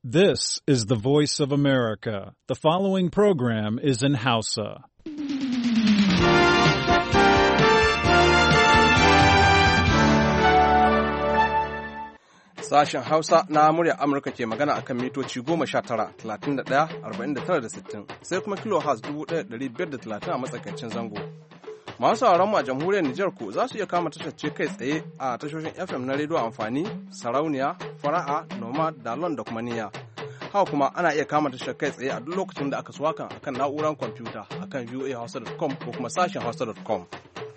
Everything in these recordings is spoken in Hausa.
This is the voice of America. The following program is in Hausa. Sashen Hausa na murya Amurka ke magana akan mitoci 19-31-49-60 sai kuma kilohertz 1,530 a matsakaicin zango. Masu sauraron mu a jamhuriyar Nijar ku za su iya kama tashar kai tsaye a tashoshin FM na rediyo amfani, sarauniya, fara'a, nomad, dalon da kuma niyya. Haka kuma ana iya kama tashar kai tsaye a duk lokacin da aka so hakan akan na'urar kwamfuta akan voahausa.com ko kuma sashen hausa.com.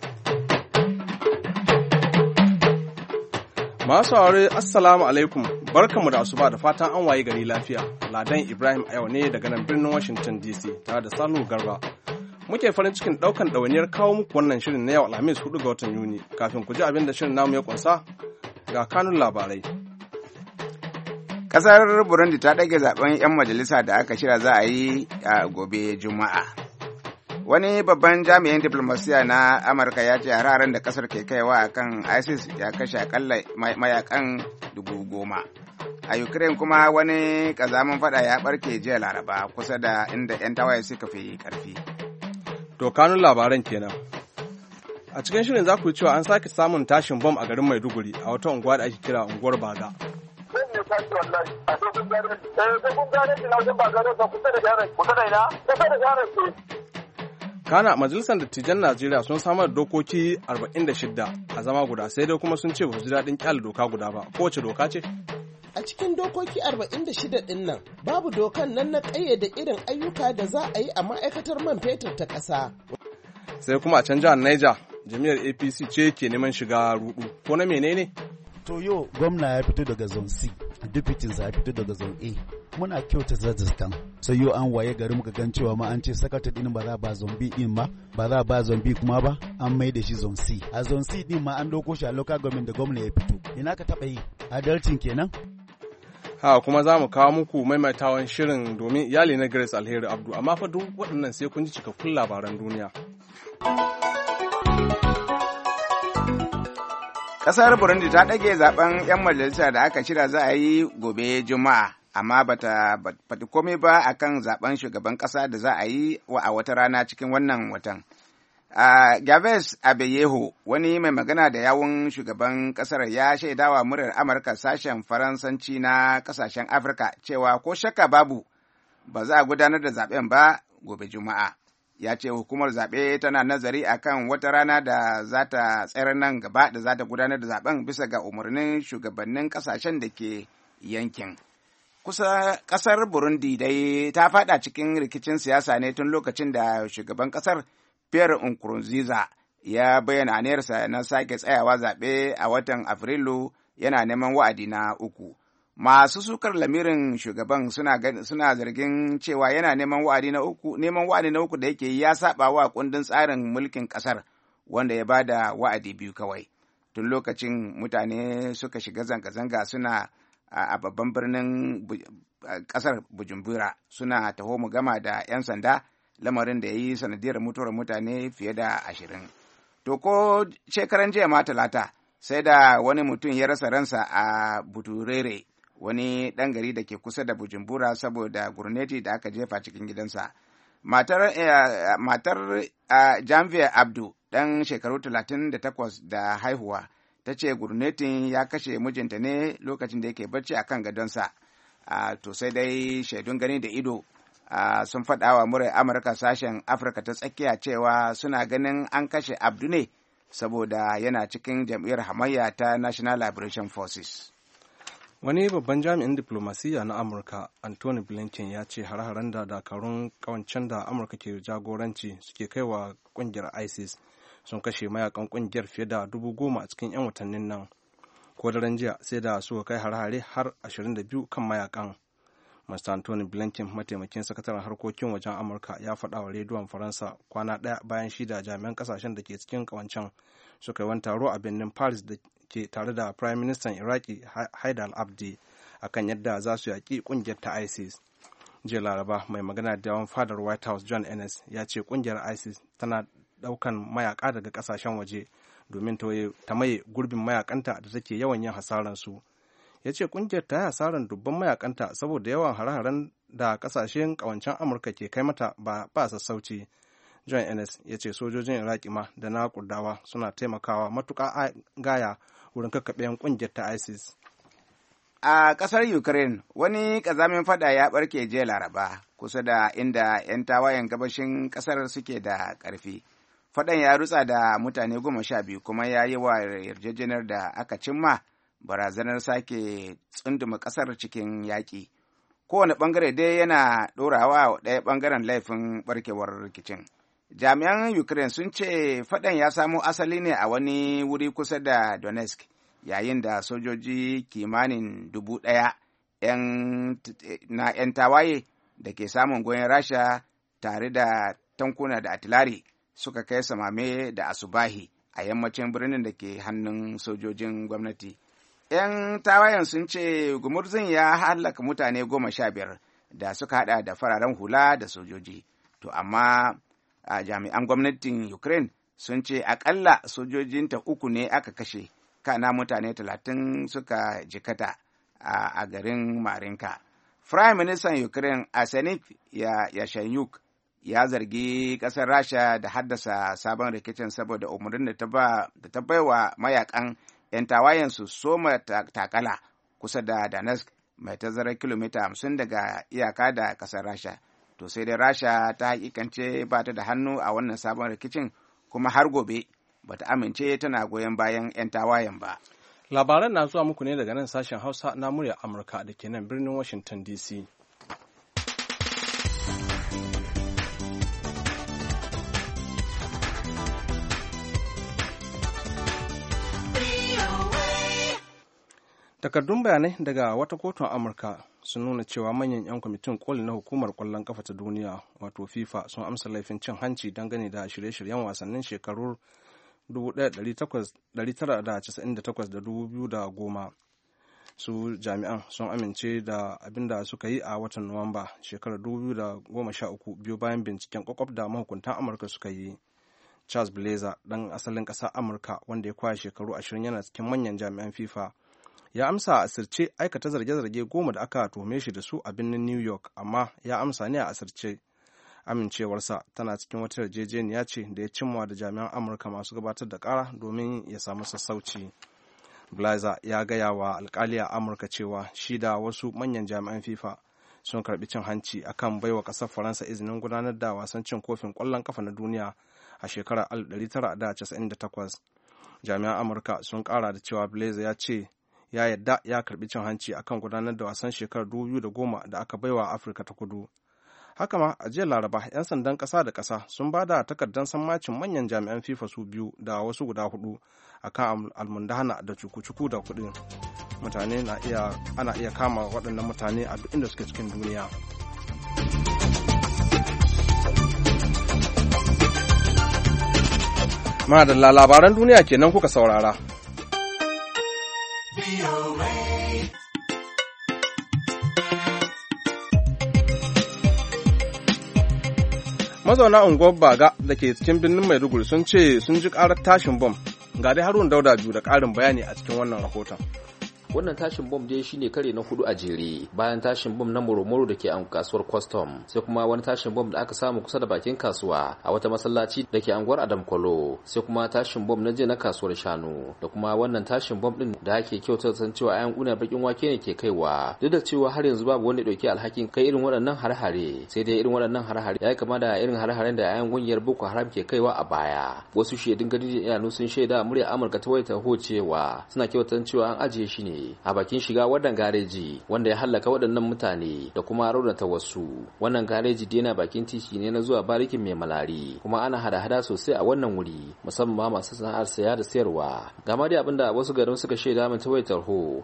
Masu saurare assalamu alaikum, barkamu da asuba da fatan an waye gari lafiya. Ladan Ibrahim a yau ne daga nan birnin Washington DC tare da Salihu Garba. Muke farin cikin ɗaukan ɗawainiyar kawo muku wannan shirin na yau Alhamis 4 ga watan Yuni. Kafin ku ji abin da shirin namu ya kunsa ga kanun labarai. Ƙasar Burundi ta ɗage zaben 'yan majalisa da aka shirya za a yi a gobe Juma'a. Wani babban jami'in diplomasiya na Amurka ya ce hararen da ƙasar ke kaiwa a kan ISIS ya kashe akalla mayakan 10,000. A Ukraine kuma wani ƙazamin fada ya ɓarke jiya Laraba kusa da inda 'yan tawaye suka fi ƙarfi. To kanun labaran kenan. A cikin shirin za ku yi cewa an sake samun tashin bom a garin Maiduguri a wata unguwa da ake kira unguwar Baga. Kana majalisar dattijan Najeriya sun samar da dokoki 46 a zama guda sai dai kuma sun ce ba su ji daɗin kyale doka guda ba. Kowace doka ce? A cikin dokoki 46 ɗin nan babu dokan nan na ƙayyade irin ayyuka da za a yi a ma'aikatar man fetur ta ƙasa. Sai kuma a can jihar Niger, jami'ar APC ce ke neman shiga rudu. Ko na menene? To yau gwamna ya fito daga zone C, deputinsa ya fito daga zone A. Muna kyauta zazzastan. Sai yau an waye gari muka gan cewa ma an ce sakata din ba za ba zone B din ma, ba za ba zone B kuma ba, an mai da shi zone C. A zone C din ma an doko shi a local government da gwamna ya fito. Ina ka taɓa yi? Adalcin kenan? Ha kuma za mu kawo muku maimaitawan shirin domin iyali na Grace Alheri Abdu, amma fa duk waɗannan sai kun ji cikakkun labaran duniya. Ƙasar Burundi ta ɗage zaben 'yan majalisa da aka shirya za a yi gobe Juma'a, amma bata faɗi komai ba akan zaben shugaban ƙasa da za a yi a wata rana cikin wannan watan. Gaves Abeyeho, wani mai magana da yawun shugaban ƙasar ya shaidawa muryar Amurka sashen Faransanci na ƙasashen Afirka cewa ko shakka babu ba za a gudanar da zaben ba gobe Juma'a. Ya ce hukumar zaɓe tana nazari akan wata rana da za ta tsayar nan gaba da za ta gudanar da zaben bisa ga umarnin shugabannin ƙasashen da ke yankin. Kusa ƙasar Burundi dai ta faɗa cikin rikicin siyasa ne tun lokacin da shugaban ƙasar Pierre Nkurunziza ya bayyana aniyarsa na sake tsayawa zaɓe a watan Afrilu yana neman wa'adi na 3. Masu sukar lamirin shugaban suna zargin cewa yana neman wa'adi na uku da yake ya saba wa kundin tsarin mulkin ƙasar wanda ya bada wa'adi 2 kawai. Tun lokacin mutane suka shiga zanga-zanga suna a babban birnin ƙasar Bujumbura suna taho mu gama da 'yan sanda, lamarin da ya yi sanadiyar mutuwar mutane fiye da 20. To ko shekaran jiya ma Talata sai da wani mutum ya rasa ransa a Buturere, wani ɗan gari da ke kusa da Bujumbura saboda gurneti da aka jefa cikin gidansa. Matar Janvier Abdu, ɗan shekaru 38 da haihuwa, ta ce gurnetin ya kashe mijinta ne lokacin da yake barci a kan gadonsa. To sai dai shaidun gani da ido sun faɗa wa muryar Amurka sashen Afirka ta tsakiya cewa suna ganin an kashe Abdu ne saboda yana cikin jam'iyyar hamayya ta National Liberation Forces. Wani babban jami'in diplomasiyya na Amurka, Anthony Blinken, ya ce har-haren da dakarun kawancen da Amurka ke jagoranci suke kaiwa kungiyar ISIS sun kashe mayakan kungiyar fiye da 10,000 a cikin 'yan watannin nan. Ko daren jiya sai da suka kai har-hare har 22 kan mayakan. Mr. Anthony Blinken, mataimakin sakataren harkokin wajen Amurka, ya faɗa wa rediyon Faransa kwana ɗaya bayan shi da jami'an ƙasashen da ke cikin kawancen suka yi wani taro a birnin Paris da ke tare da Prime Minister Iraki Haidar al-Abdi akan yadda za su yaƙi ƙungiyar ta ISIS. Jiya Laraba, mai magana da yawan fadar White House John Ennis ya ce ƙungiyar ISIS tana ɗaukan mayaƙa daga ƙasashen waje domin ta maye gurbin mayakanta da take yawan yin hasararsu. ya ce ƙungiyar ta yi hasarar dubban mayakanta saboda yawan hare-haren da ƙasashen ƙawancen amurka ke kai mata ba sassauci. John Ennis ya ce sojojin Iraki ma da na Kurdawa suna taimakawa matuƙa gaya wurin kakkaɓe ƙungiyar ta ISIS. A ƙasar Ukraine, wani ƙazamin fada ya ɓarke jiya Laraba kusa da inda 'yan tawayen gabashin ƙasar suke da ƙarfi. Fadan ya rutsa da mutane 12 kuma ya yi wa yarjejeniyar da aka cimma barazanar sake tsunduma ƙasar cikin yaƙi. Kowane ɓangare dai yana ɗorawa ɗaya ɓangaren laifin ɓarkewar rikicin. Jami'an Ukraine sun ce fadan ya samo asali ne a wani wuri kusa da Donetsk, yayin da sojoji kimanin 1,000 na 'yan tawaye da ke samun goyon Rasha tare da tankuna da atilari suka kai samame da asubahi a yammacin birnin da ke hannun sojojin gwamnati. 'Yan tawayen sun ce gumurzun ya hallaka mutane 15 da suka hada da fararen hula da sojoji. To amma a jami'an gwamnatin Ukraine sun ce akalla sojojinta 3 ne aka kashe, kana mutane 30 suka jikata a garin Marinka. Prime Minister Ukraine Arsenik Yashanyuk ya zargi ƙasar Rasha da haddasa sabon rikicin saboda umarnin da ta baiwa mayakan 'yan tawayen su soma takala kusa da Donetsk mai tazarar kilomita 50 daga iyaka da ƙasar Rasha. To sai dai Rasha ta hakikance ba ta da hannu a wannan sabon rikicin kuma har gobe ba ta amince tana goyon bayan 'yan tawayen ba. Labaran na zuwa muku ne daga nan sashen Hausa na muryar Amurka da ke nan birnin Washington DC. Takardun bayanai daga wata kotun Amurka sun nuna cewa manyan 'yan kwamitin koli na hukumar kwallon kafa ta duniya wato FIFA sun amsa laifin cin hanci dangane da shirye-shiryen wasannin shekarun 1998 da 2010. Su jami'an sun amince da abin da suka yi a watan Nuwamba shekarar 2013 biyu bayan binciken kwakwaf da mahukuntan Amurka suka yi. Charles Blazer, ɗan asalin ƙasar Amurka wanda ya kwaya shekaru 20 yana cikin manyan jami'an FIFA, ya amsa a asirce aikata zarge-zarge 10 da aka tuhume shi da su a birnin New York, amma ya amsa ne a asirce. Amincewarsa tana cikin wata yarjejeniya ce da ya cimma da jami'an Amurka masu gabatar da ƙara domin ya samu sassauci. Blazer ya gaya wa alkali a Amurka cewa shi da wasu manyan jami'an FIFA sun karbi cin hanci akan baiwa ƙasar Faransa izinin gudanar da wasan cin kofin ƙwallon ƙafa na duniya a shekarar 1998. Jami'an Amurka sun ƙara da cewa Blazer ya ce ya yarda ya karbi cin hanci akan gudanar da wasan shekarar 2010 da aka baiwa Afirka ta Kudu. Haka ma a jiya Laraba 'yan sandan ƙasa da ƙasa sun ba da takardar sammacin manyan jami'an FIFA su 2 da wasu guda 4 akan almundahana da cuku-cuku da kuɗin. Mutane ana iya kama waɗannan mutane a duk inda suke cikin duniya. Madalla labaran duniya kenan kuka saurara. Mazauna unguwar Baga da ke cikin birnin Maiduguri sun ce sun ji ƙarar tashin bom. Ga dai Haruna Dauda biyu da ƙarin bayani a cikin wannan rahoton. Wannan tashin bom dai shine kare na 4 a jere bayan tashin bom na Moromoro da ke a kasuwar Custom, sai kuma wani tashin bom da aka samu kusa da bakin kasuwa a wata masallaci da ke anguwar Adam Kwalo, sai kuma tashin bom na je na kasuwar Shanu, da kuma wannan tashin bom din da ake kyautar san cewa ayan kunar bakin wake ne ke kaiwa, duk da cewa har yanzu babu wanda dauke alhakin kai irin waɗannan har-hare, sai dai irin waɗannan har-hare ya kama da irin har-haren da ayan kungiyar Boko Haram ke kaiwa a baya. Wasu shaidun gadi da idanu sun shaida murya Amurka ta wayar ho cewa suna kyautar cewa an ajiye shi ne a bakin shiga wannan gareji wanda ya hallaka waɗannan mutane da kuma raunata wasu. Wannan gareji dai yana bakin titi ne na zuwa barikin mai malari, kuma ana hada-hada sosai a wannan wuri musamman masu sana'ar saya da sayarwa. Ga ma dai abinda wasu garin suka shaida min ta wayar tarho.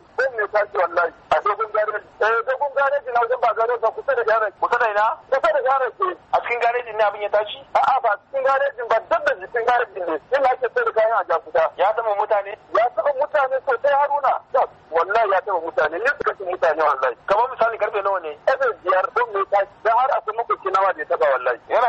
Dogon gareji na wajen ba gareji kusa da gareji. Kusa da ina? Kusa da gareji. A cikin garejin ne abin ya tashi? A'a ba cikin garejin ba, duk da jikin garejin ne. Ina ake sai da kayan a jakuta. Ya taɓa mutane? Ya taɓa mutane sosai Haruna. Wallahi ya taɓa mutane. Ne suka ci mutane wallahi. Kamar misali karfe nawa ne? Karfe 5 don me tashi. Dan har akwai makwabci nawa da ya taɓa wallahi. Yana ina shi yanzu?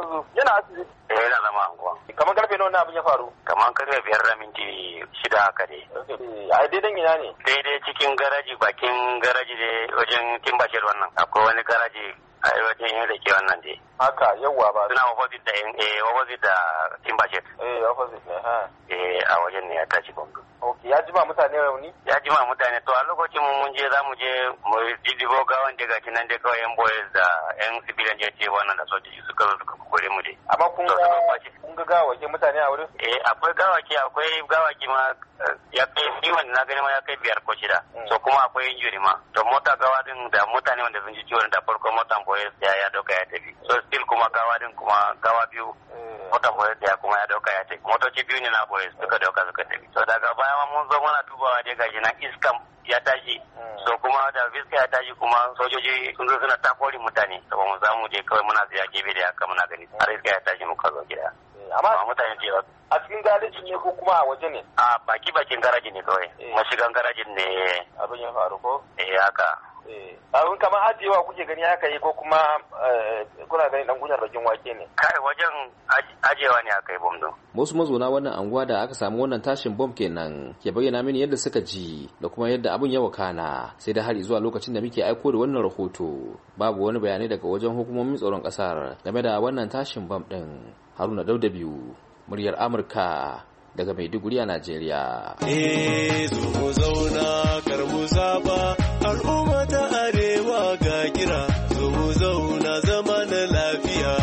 yanzu? Yana asibiti. Yana zama anguwa. Kamar karfe nawa abin ya faru? Kamar karfe 5:06 haka dai. A daidan ina ne? Daidai cikin garaji, bakin garaji da wajen Timbashir wannan. Akwai wani garaji a wajen yin da ke wannan dai. Haka yawwa ba. Suna opposite da Timbashir. Opposite ne ha. A wajen ne ya tashi bomba. Okay, ya jima mutane rauni? Ya jima mutane, to a lokacin mun je za mu je mu didibo gawan daga cinan da kawai yan boys da yan civilian ce wannan da sojoji suka zo suka kore mu dai. Amma kun ga gawaki mutane a wurin? Akwai gawaki ma ya kai kiman na gani ma ya kai 5 ko 6. So kuma akwai injury ma. To mota gawa din da mutane wanda sun ji ciwon da farko motan boys ya dauka ya tafi. So still kuma gawa din kuma gawa biyu motan boys ya kuma ya dauka ya tafi. Motoci biyu ne na boys suka dauka suka tafi. So daga baya mun zo muna dubawa dai gashi nan iskan ya tashi. So kuma da iska ya tashi kuma sojoji sun zo suna takori mutane. To ba mu samu je kawai muna tsaya gefe da haka muna gani. Har iska ya tashi muka zo gida. Amma mutane ce a cikin garajin ne ko kuma a waje ne? A bakin garaji ne kawai. Mashigan garajin ne abin ya faru ko? Haka. Abin kamar ajiyewa kuke gani haka yi ko kuma kuna gani dan gudanar bakin wake ne? Kai wajen ajiyewa ne aka yi bom din. Wasu mazauna wannan anguwa da aka samu wannan tashin bom kenan ke bayyana mini yadda suka ji da kuma yadda abin ya wakana, sai da har zuwa lokacin da muke aiko da wannan rahoto babu wani bayanai daga wajen hukumomin tsaron kasar game da wannan tashin bom din. Haruna Daudabiu, muryar Amurka daga Maiduguri a Najeriya. Zo mu zauna kar mu saba, al'umma ta arewa ga kira, zo mu zauna zama na lafiya.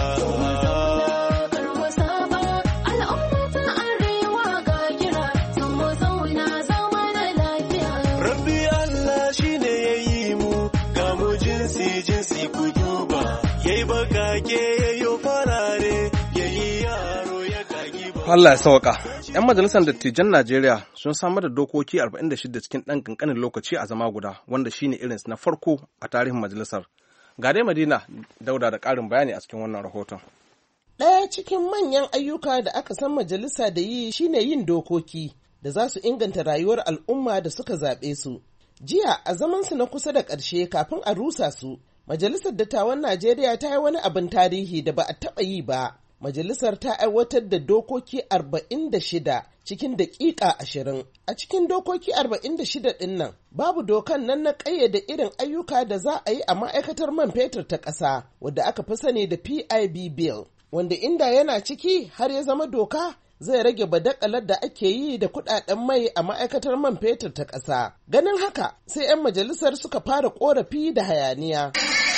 Rabbi Allah shine ya yi mu, ga mu jinsi ku duba, yayi bakake yayo farare. Allah ya sauka. 'Yan majalisar dattijan Najeriya sun samar da dokoki 46 cikin ɗan ƙanƙanin lokaci a zama guda, wanda shine irinsu na farko a tarihin majalisar. Ga dai Madina Dauda da ƙarin bayani a cikin wannan rahoton. Ɗaya cikin manyan ayyuka da aka san majalisa da yi shine yin dokoki da za su inganta rayuwar al'umma da suka zaɓe su. Jiya a zamansu na kusa da ƙarshe kafin a rusa su, Majalisar Dattawan Najeriya ta yi wani abin tarihi da ba a taɓa yi ba. Majalisar ta aiwatar da dokoki 46 cikin daƙiƙa 20. A cikin dokoki 46 ɗin nan, babu dokan nan na ƙayyade irin ayyuka da za a yi a ma'aikatar man fetur ta ƙasa, wadda aka fi sani da PIB Bill, wanda inda yana ciki har ya zama doka zai rage badakalar da ake yi da kuɗaɗen mai a ma'aikatar man fetur ta ƙasa. Ganin haka, sai 'yan majalisar suka fara ƙorafi da hayaniya.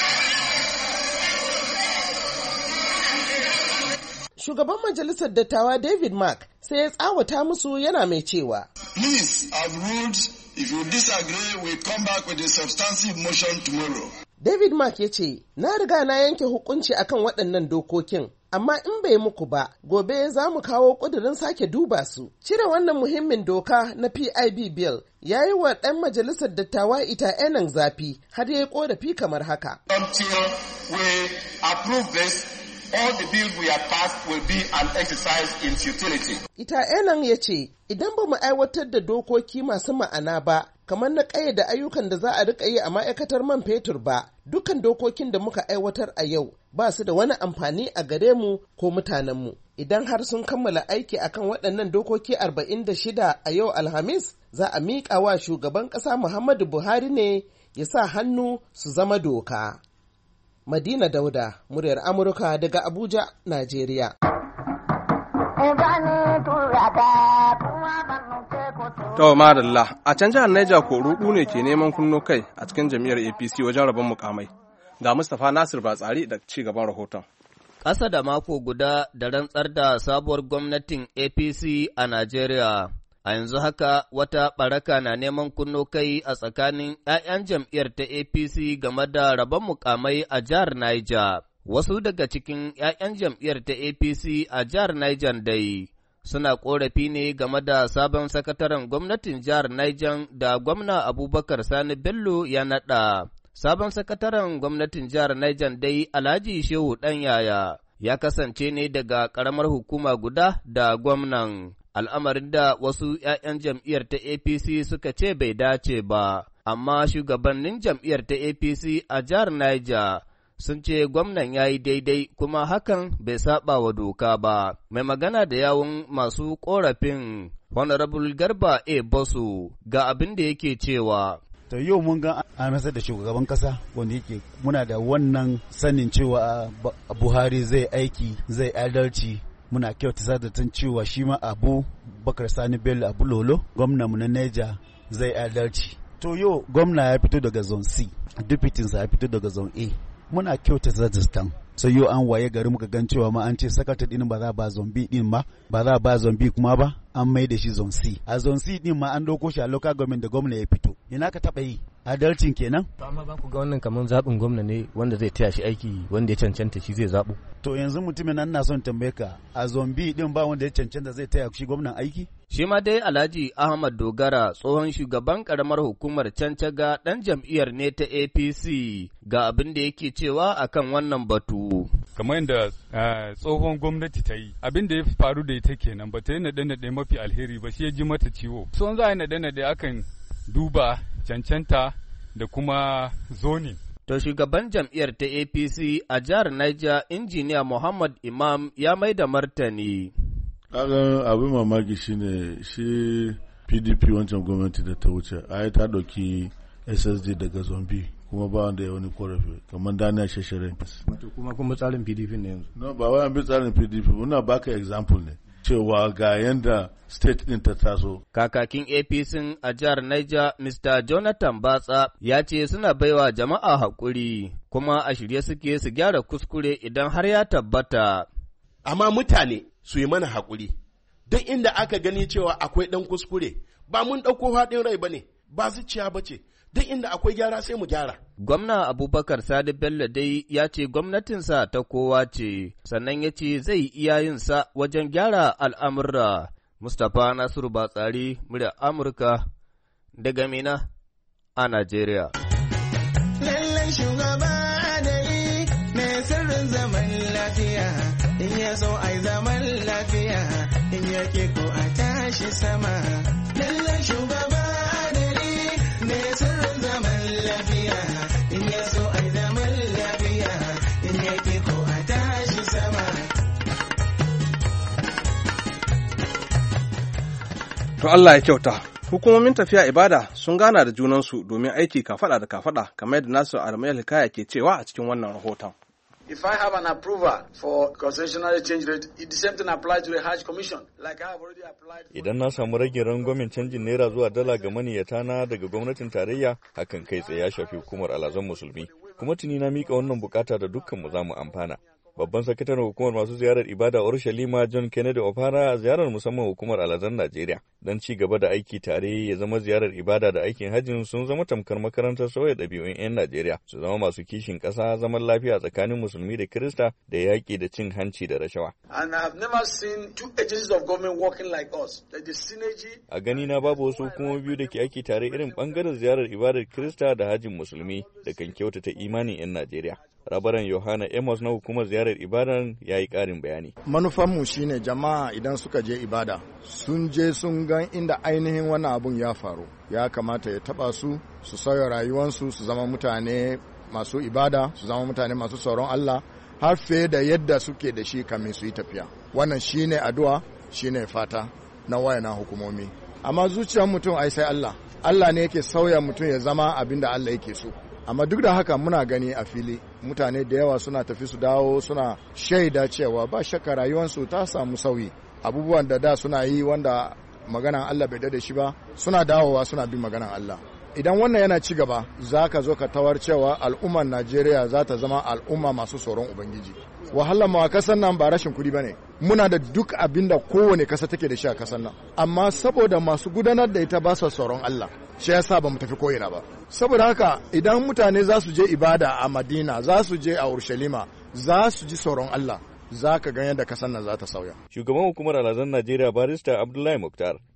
Shugaban Majalisar Dattawa David Mark sai ya tsawata musu yana mai cewa, Please, I've ruled if you disagree, we come back with a substantive motion tomorrow. David Mark ya ce, na riga na yanke hukunci akan waɗannan dokokin, amma in bai muku ba, gobe za mu kawo ƙudurin sake duba su. Cire wannan muhimmin doka na PIB Bill ya yi wa ɗan Majalisar Dattawa Ita Enang zafi har ya yi ƙorafi kamar haka. Until we approve this, all the bills we have passed will be an exercise in futility. Ita Enang ya ce, idan ba mu aiwatar da dokoki masu ma'ana ba, kamar na ƙayyade ayyukan da za a riƙa yi a ma'aikatar man fetur ba, dukkan dokokin da muka aiwatar a yau ba su da wani amfani a gare mu ko mutanenmu. Idan har sun kammala aiki akan waɗannan dokoki 46 a yau Alhamis, za a miƙa wa shugaban ƙasa Muhammadu Buhari ne ya sa hannu su zama doka. Madina Dauda, muryar Amurka daga Abuja, Najeriya. To madalla, a can jihar Niger ko rudu ne ke neman kunno kai a cikin jam'iyyar APC wajen rabon mukamai. Ga Mustapha Nasir Batsari da ci gaban rahoton. Ƙasa da mako guda da rantsar da sabuwar gwamnatin APC a Najeriya. A yanzu haka wata ɓaraka na neman kunno kai a tsakanin ‘ya'yan jam'iyyar ta APC game da rabon mukamai a jihar Niger. Wasu daga cikin ‘ya'yan jam'iyyar ta APC a jihar Niger dai suna ƙorafi ne game da sabon sakataren gwamnatin jihar Niger da gwamna Abubakar Sani Bello ya naɗa. Sabon sakataren gwamnatin jihar Niger dai Alhaji Shehu Ɗanyaya ya kasance ne daga ƙaramar hukuma guda da gwamnan. Al'amarin da wasu ‘ya'yan jam'iyyar ta APC suka ce bai dace ba, amma shugabannin jam'iyyar ta APC a jihar Niger sun ce gwamnan ya yi daidai kuma hakan bai saba wa doka ba. Mai magana da yawun masu ƙorafin Honorable Garba A. Bosu ga abin da yake cewa. To yau mun ga an rantsar da shugaban kasa wanda yake muna da wannan sanin cewa Buhari zai aiki zai adalci, muna kyautata da tun cewa shi ma Abu Bakar Sani Bello Abu Lolo gwamnanmu na Niger zai adalci. To yau gwamna ya fito daga zone C, deputinsa ya fito daga zone A, muna kyautata da so yau an waye gari muka gan cewa ma an ce sakata din ba za ba zone B din ma ba za ba zone B kuma ba an mai da shi zone C. A zone C din ma an dauko shi a local government da gwamna ya fito. Ina ka taba yi adalcin kenan? To amma ba ku ga wannan kaman zaɓin gwamna ne wanda zai taya shi aiki wanda ya cancanta shi zai zaɓo. To yanzu mutumin nan na son tambaye ka a zone B din ba wanda ya cancanta zai taya shi gwamnan aiki? Shi ma dai Alhaji Ahmad Dogara tsohon shugaban karamar hukumar Cancaga ɗan jam'iyyar ne ta APC ga abin da yake cewa akan wannan batu. Kamar yadda tsohon gwamnati ta yi abin da ya faru da ita kenan ba ta yi naɗe-naɗe mafi alheri ba shi ya ji mata ciwo. Son za a yi naɗe-naɗe akan duba cancanta da kuma zoni. To shugaban jam'iyyar ta APC a jihar Niger injiniya Muhammad Imam ya mai da martani. Kaga abin mamaki shine shi PDP wancan gwamnati da ta wuce ai ta ɗauki SSD daga zombi kuma ba wanda ya wani korafi kamar Daniel Sheshere. Wato kuma tsarin PDP ne yanzu. No ba wai an bi tsarin PDP muna baka example ne. Cewa ga yanda state ɗin ta taso. Kakakin APC a jihar Niger, Mr. Jonathan Batsa, ya ce suna baiwa jama'a haƙuri, kuma a shirye suke su gyara kuskure idan har ya tabbata. Amma mutane su yi mana haƙuri, duk inda aka gani cewa akwai ɗan kuskure, ba mun ɗauko haɗin rai ba ne, ba zuciya ba ce, duk inda akwai gyara sai mu gyara. Gwamna Abubakar Sadi Bello dai ya ce gwamnatinsa ta kowa ce, sannan ya ce zai iya yin sa wajen gyara al'amurra. Mustapha Nasiru Batsari, murya Amurka, daga Mina a Najeriya. Lallan shugaba adali mai sirrin zaman lafiya, in ya so ai zaman lafiya, in yake ko a tashi sama. Lallan shugaba adali mai sirrin zaman lafiya, in ya so ai zaman lafiya, in yake ko a tashi sama. To Allah ya kyauta. Hukumomin tafiya ibada sun gana da junansu domin aiki kafada da kafada kamar yadda Nasu Adamu Hikaya ke cewa a cikin wannan rahoton. If I have an approval for concessionary change rate, the same thing applies to the Hajj Commission. Like I have already applied. Idan na samu rage rangwamen canjin naira zuwa dala ga maniyata na daga gwamnatin tarayya, hakan kai tsaye ya shafi hukumar alhazan musulmi. Kuma tuni na mika wannan bukata da dukkan mu za mu amfana. Babban sakataren hukumar masu ziyarar ibada Urushalima John Kennedy Opara ziyarar musamman hukumar alhazan Najeriya don ci gaba da aiki tare ya zama ziyarar ibada da aikin hajjin sun zama tamkar makarantar sauya ɗabi'un 'yan Najeriya su zama masu kishin ƙasa zaman lafiya tsakanin musulmi da Kirista da yaƙi da cin hanci da rashawa. And I have never seen two agencies of government working like us. The synergy. A gani na babu wasu hukumomi biyu da ke aiki tare irin bangaren ziyarar ibadar Kirista da hajjin musulmi da kan kyautata imanin 'yan Najeriya. Rabaran Yohana Amos na hukumar ziyarar ibadan ya yi ƙarin bayani. Manufanmu shine jama'a idan suka je ibada sun je sun gan inda ainihin wannan abun ya faru. Ya kamata ya taba su sauya rayuwansu su zama mutane masu ibada, su zama mutane masu tsoron Allah har fiye da yadda suke da shi kamin su yi tafiya. Wannan shine addu'a, shine fata na wayana hukumomi. Amma zuciyar mutum ai sai Allah. Allah ne yake sauya mutum ya zama abin da Allah yake so. Amma duk da haka muna gani a fili mutane da yawa suna tafi su dawo suna shaida cewa ba shakka rayuwarsu ta samu sauyi abubuwan da suna yi wanda maganan Allah bai da shi ba suna dawowa suna bin maganan Allah. Idan wannan yana ci gaba za ka zo ka tawar cewa al'ummar Najeriya za ta zama al'umma masu tsoron Ubangiji. Wahalar ma kasan nan ba rashin kuɗi ba ne. Muna da duk abin da kowane kasa take da shi a kasan nan. Amma saboda masu gudanar da ita ba su tsoron Allah, shi yasa ba mu tafi ko'ina ba. Saboda haka idan mutane za su je ibada a Madina, za su je a Urushalima, za su ji tsoron Allah. Za ka gan yadda kasan nan za ta sauya. Shugaban hukumar alhazan Najeriya barista Abdullahi Muktar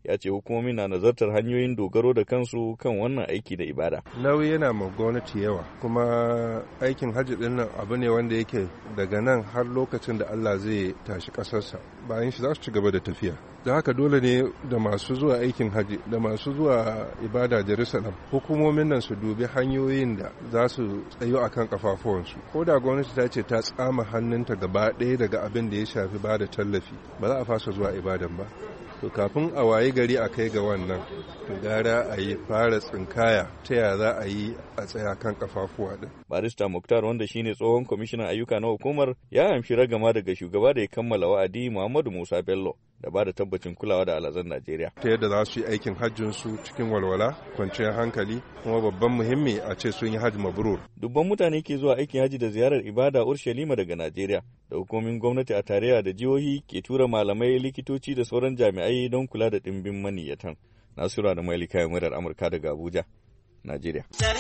ya ce hukumomi na nazartar hanyoyin dogaro da kansu kan wannan aiki da ibada. Nauyi yana ma gwamnati yawa, kuma aikin hajji din nan abu ne wanda yake daga nan har lokacin da Allah zai tashi ƙasarsa, bayan shi za su ci gaba da tafiya. Da haka dole ne da masu zuwa aikin hajji da masu zuwa ibada Jerusalem, hukumomin nan su dubi hanyoyin da za su tsayo akan kafafuwansu. Ko da gwamnati ta ce ta tsama hannunta gaba ɗaya daga abin da ya shafi ba da tallafi, ba za a fasa zuwa ibadan ba. To kafin a wayi gari a kai ga wannan, to gara a yi fara tsinkaya ta ya za a yi a tsaya kan kafafuwa din. Barista Muktar, wanda shine tsohon kwamishinan ayyuka na hukumar, ya amshi ragama daga shugaba da ya kammala wa'adi Muhammadu Musa Bello da ba da tabbacin kulawa da alhazan Najeriya. Ta yadda za su yi aikin hajjinsu cikin walwala, kwanciyar hankali, kuma babban muhimmi a ce sun yi hajji mabrur. Dubban mutane ke zuwa aikin hajji da ziyarar ibada Urshalima daga Najeriya, da hukumomin gwamnati a tarayya da jihohi ke tura malamai, likitoci da sauran jami'ai don kula da ɗimbin maniyyatan. Nasura da Maili kayan murar Amurka daga Abuja, Najeriya.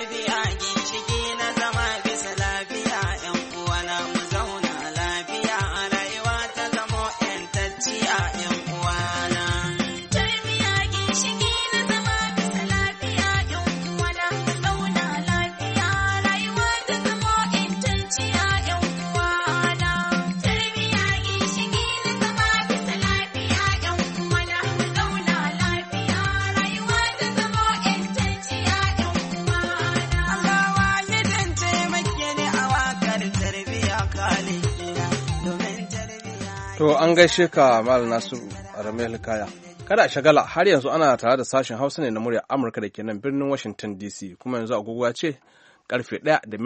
To an gaishe ka Malam Nasu Aramel Kaya. Kada a shagala, har yanzu ana tare da sashen Hausa ne na murya Amurka da ke nan birnin Washington DC, kuma yanzu agogo ce karfe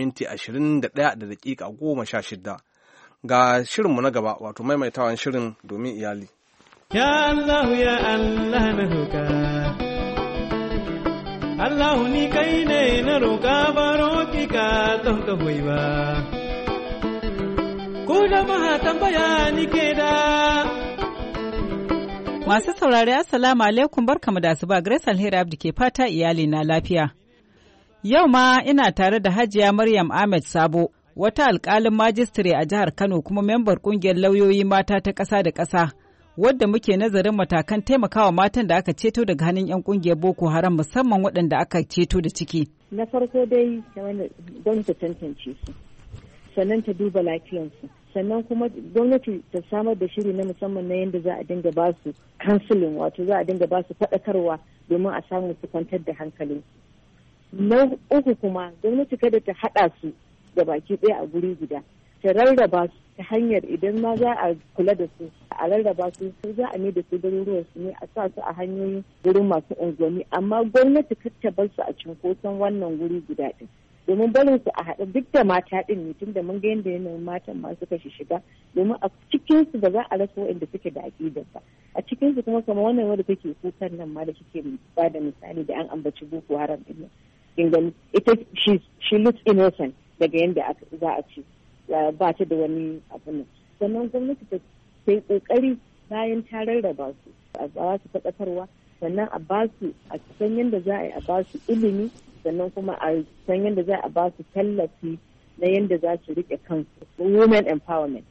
1:21:16. Ga shirinmu na gaba, wato maimaitawan shirin domin iyali. Ya Allah na roƙa, Allah ni kai ne na roƙa, baro ki ka don ka hoyi ba. Ku jama'a tambaya ni ke da. Masu saurari Assalamu alaikum, barkamu da asuba. Grace Alheri Abdi ke fata iyali na lafiya. Yau ma ina tare da Hajiya Maryam Ahmed Sabo, wata alƙalin majistare a jihar Kano kuma membar ƙungiyar lauyoyi mata ta ƙasa da ƙasa, wadda muke nazarin matakan taimakawa matan da aka ceto daga hannun 'yan ƙungiyar Boko Haram, musamman waɗanda aka ceto da ciki. Na farko dai don ta tantance su, sannan ta duba lafiyansu, sannan kuma gwamnati ta samar da shiri na musamman na yadda za a dinga ba su counseling, wato za a dinga ba su faɗakarwa domin a samu su kwantar da hankalin. Na uku kuma gwamnati kada ta haɗa su da baki ɗaya a guri guda, ta rarraba su ta hanyar idan ma za a kula da su a rarraba su, za a mai da su garuruwan su ne a sa su a hanyoyin wurin masu unguwanni, amma gwamnati kar ta bar su a cinkoson wannan guri guda ɗin. Domin barin su a haɗa duk da mata ɗin ne, tun da mun ga yadda yanayin matan ma suka shiga, domin a cikin su ba za a rasa waɗanda suke da aƙidar ba. A cikin su kuma kamar wannan wanda take kukan nan ma da kike ba da misali da an ambaci Boko Haram ɗin nan. Ita she looks innocent daga yadda za a ce ba ta da wani abu nan. Sannan gwamnati ta yi ƙoƙari bayan ta rarraba su, a ba su faɗakarwa, sannan a ba su a san yadda za a yi a ba su ilimi, sannan kuma a san yadda za a ba su tallafi na yadda za su riƙe kansu, women empowerment.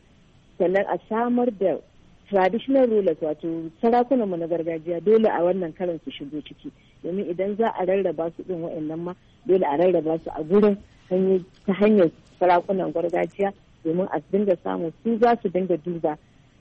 Sannan a samar da traditional rulers, wato sarakunanmu na gargajiya, dole a wannan karan su shigo ciki, domin idan za a rarraba su ɗin wa'annan ma dole a rarraba su a gurin ta hanyar sarakunan gargajiya, domin a dinga samu su za su dinga duba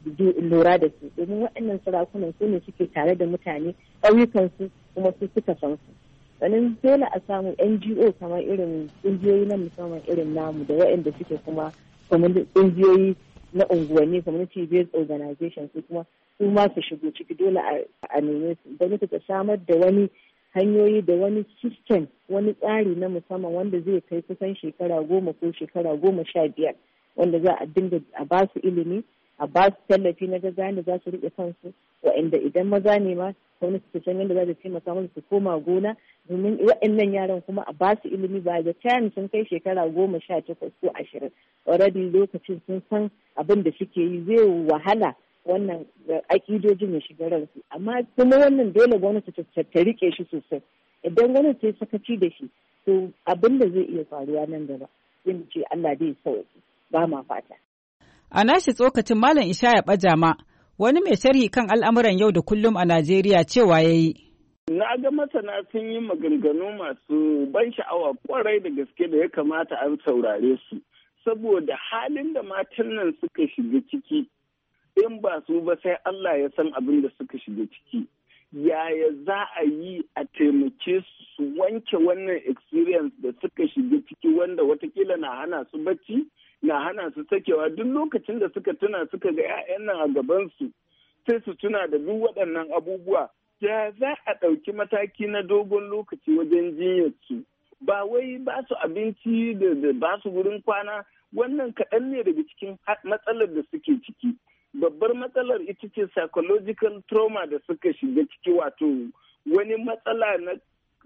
lura da su, domin waɗannan sarakunan su ne suke tare da mutane ƙauyukansu kuma su suka san su. Sannan dole a samu NGO kamar irin ƙungiyoyi na musamman irin namu da waɗanda suke kuma ƙungiyoyi na unguwanni, community based organization, su kuma su ma su shigo ciki, dole a neme su. Gwamnati ta samar da wani hanyoyi da wani system, wani tsari na musamman wanda zai kai kusan shekara 10 ko shekara 15, wanda za a dinga a ba su ilimi, a ba su tallafi na gaggawa da za su riƙe kansu, waɗanda idan maza ne ma gwamnati ta san yadda za ta taimaka musu su koma gona, domin waɗannan yaran kuma a ba su ilimi ba da time sun kai shekara 18 ko 20, already lokacin sun san abin da suke yi, zai wahala wannan aƙidojin ya shiga ransu. Amma kuma wannan dole gwamnati ta rike shi sosai. Idan gwamnati ta sakaci da shi, to abin da zai iya faruwa nan gaba zai ce Allah dai sauki, ba ma fata. A nashi tsokacin Malam Ishaya Bajama, Wani mai sharhi kan al'amuran yau da kullum a Najeriya cewa ya yi. Na ga masana sun yi maganganu masu ban sha'awa kwarai da gaske da ya kamata an saurare su. Saboda halin da matan nan suka shiga ciki, in ba su ba sai Allah ya san abin da suka shiga ciki. Yaya za a yi a taimake su wanke wannan experience da suka shiga ciki wanda watakila na hana su bacci, na hana su sakewa duk lokacin da suka tuna suka ga 'ya'yan nan a gabansu sai su tuna da duk waɗannan abubuwa. Ya za a ɗauki mataki na dogon lokaci wajen jinyarsu, ba wai ba su abinci da ba su wurin kwana, wannan kaɗan ne daga cikin matsalar da suke ciki. Babbar matsalar ita ce psychological trauma da suka shiga ciki, wato wani matsala na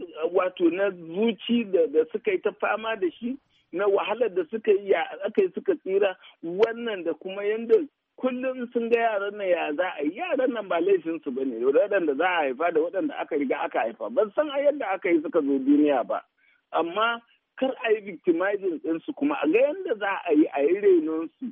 zuci da suka yi ta fama da shi, na wahalar da suka yi aka yi suka tsira, wannan da kuma yadda kullum sun ga yaran nan ya za a yi. Yaran nan ba laifinsu ba ne, waɗanda za a haifa da waɗanda aka riga aka haifa ban san a yadda aka yi suka zo duniya ba, amma kar a yi victimizing ɗinsu, kuma a ga yadda za a yi renonsu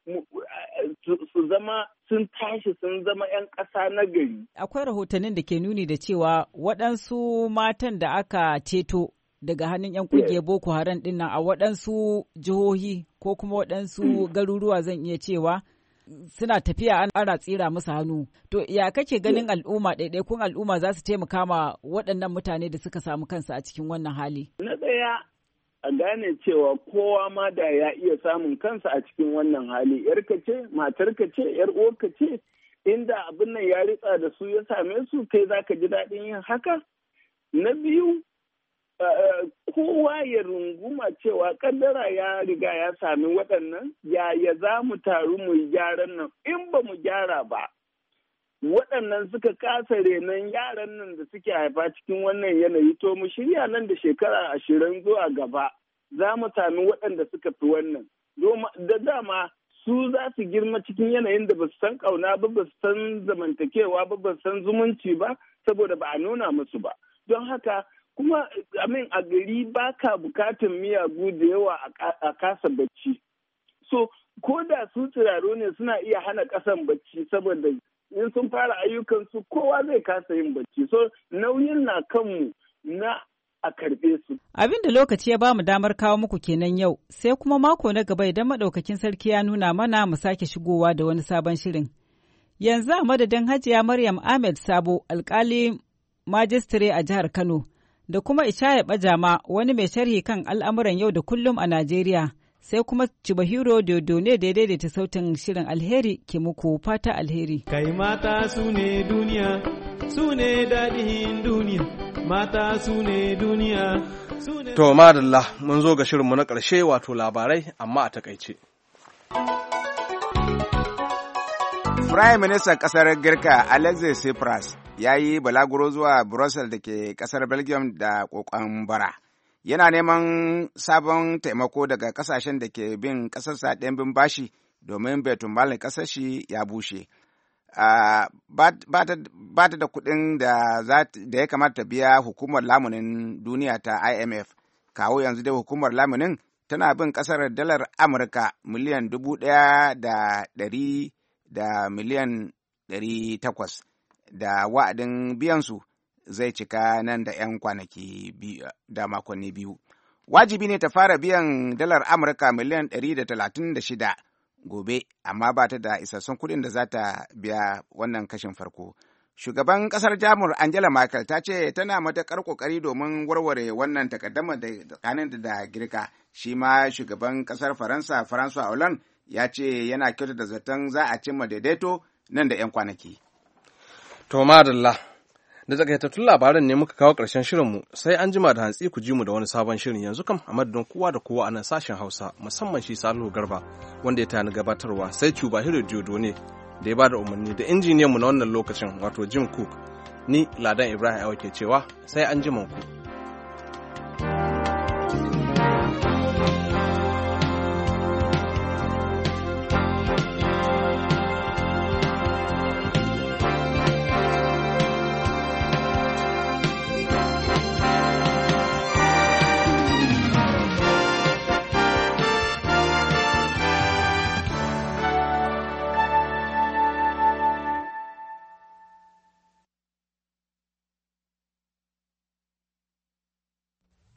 su zama sun tashi sun zama 'yan ƙasa na gari. Akwai rahotannin da ke nuni da cewa waɗansu matan da aka ceto daga hannun 'yan kungiyar Boko Haram ɗin nan a waɗansu jihohi ko kuma waɗansu garuruwa zan iya cewa suna tafiya ana tsira musu hannu. To ya kake ganin al'umma ɗaiɗaikun al'umma za su taimaka ma waɗannan mutane da suka samu kansu a cikin wannan hali? Na ɗaya a gane cewa kowa ma da ya iya samun kansa a cikin wannan hali. Yarka ce, matarka ce, yar uwarka ce, inda abin nan ya ritsa da su ya same su, kai za ka ji daɗin yin haka. Na biyu, kowa ya runguma cewa kaddara ya riga ya sami waɗannan, ya za mu taru mu yi gyaran nan. In ba mu gyara ba, waɗannan suka kasa renon yaran nan da suke haifa cikin wannan yanayi, to mu shirya nan da shekara 20 zuwa gaba za mu sami waɗanda suka fi wannan. Da dama su za su girma cikin yanayin da ba su san ƙauna ba, ba su san zamantakewa ba, ba su san zumunci ba, saboda ba a nuna musu ba. Don haka kuma a gari ba ka bukatan miyagu da yawa a kasa bacci. So, ko da su turaro ne suna iya hana ƙasan bacci, saboda in sun fara ayyukansu kowa zai kasa yin bacci. So, nauyin na kanmu na a karɓe su. Abin da lokaci ya ba mu damar kawo muku kenan yau, sai kuma mako na gaba idan maɗaukakin sarki ya nuna mana mu sake shigowa da wani sabon shirin. Yanzu a madadin Hajiya Maryam Ahmed Sabo, alƙali majistare a jihar Kano, da kuma Ishaya Bajama, wani mai sharhi kan al'amuran yau da kullum a Najeriya, sai kuma Chibahiro Dodone da ya daidaita sautin shirin. Alheri ke muku fata alheri. Kai mata su ne duniya, su ne daɗin duniya, mata su ne duniya. To, madalla, mun zo ga shirinmu na ƙarshe wato labarai, amma a takaice. Firayim Ministan ƙasar Girka Alexis Tsipras ya yi balaguro zuwa Brussels da ke ƙasar Belgium da ƙoƙon bara. Yana neman sabon taimako daga ƙasashen da ke bin ƙasarsa ɗimbin bashi domin baitulmalin ƙasar shi ya bushe. Ba ta da kuɗin da ya kamata ta biya hukumar lamunin duniya ta IMF. Kawo yanzu dai hukumar lamunin tana bin ƙasar dalar Amurka miliyan 1,100 da miliyan 800 da wa'adin biyansu zai cika nan da 'yan kwanaki da makonni biyu. Wajibi ne ta fara biyan dalar Amurka miliyan 136 gobe, amma ba ta da isassun kuɗin da za ta biya wannan kashin farko. Shugaban ƙasar Jamus Angela Merkel ta ce tana matuƙar ƙoƙari domin warware wannan takaddama tsakanin da Girka. Shi ma shugaban ƙasar Faransa François Hollande ya ce yana kyautata zaton za a cimma daidaito nan da 'yan kwanaki. To madalla, da takaitattun labaran ne muka kawo ƙarshen shirinmu, sai an jima da hantsi ku ji mu da wani sabon shirin. Yanzu kam a madadin kowa da kowa a nan sashen Hausa, musamman shi Salihu Garba wanda ya tani gabatarwa, sai Chubahiro Diodone da ya bada umarni, da injiniyanmu na wannan lokacin wato Jim Cook. Ni Ladan Ibrahim Awa ke cewa sai an jima ku.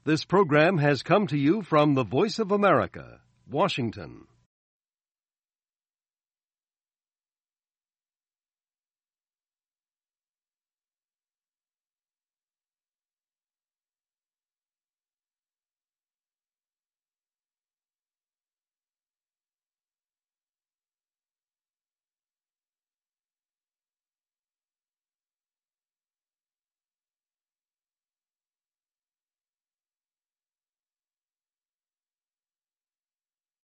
This program has come to you from the Voice of America, Washington.